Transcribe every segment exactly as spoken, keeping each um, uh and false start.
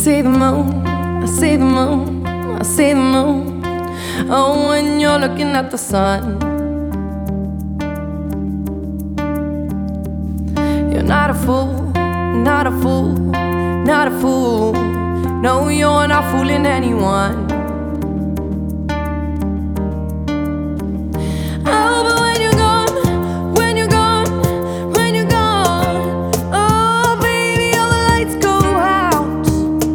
see the moon, I see the moon, I see the moon. Oh, when you're looking at the sun. You're not a fool, not a fool, not a fool. No, you're not fooling anyone. Oh, but when you're gone, when you're gone, when you're gone, oh, baby, all the lights go out.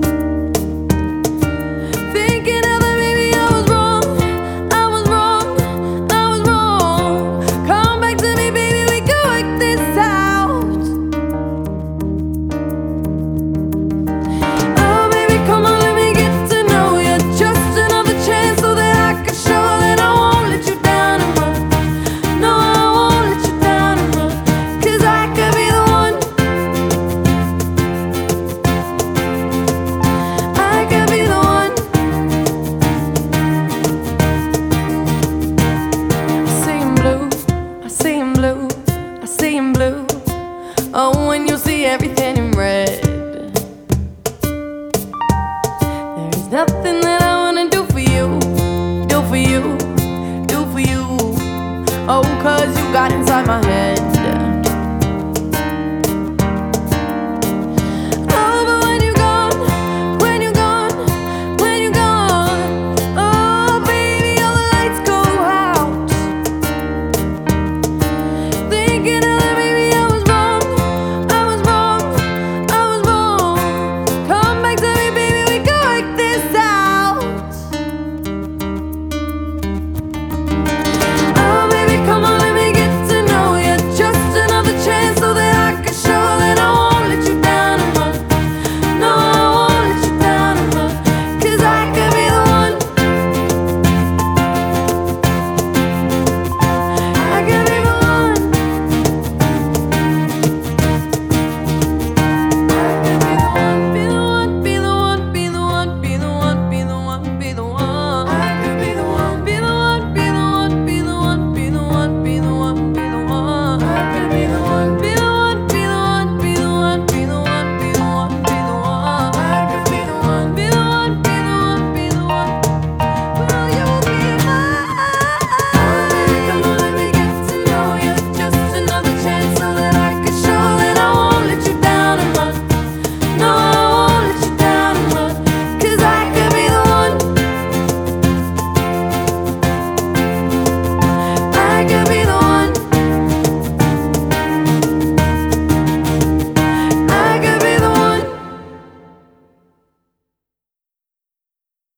Thinking of it, baby, I was wrong, I was wrong, I was wrong. Come back to me, baby, we can work this out. Oh, baby, come on, let me get to know you. Just another chance so that I can show that I won't let you down and run. No, I won't let you down and run. 'Cause I could be the one. I could be the one. I see him blue, I see him blue, I see him blue. Oh, when you see everything in red. There's nothing that I wanna do for you, do for you, do for you. Oh, 'cause you got inside my head.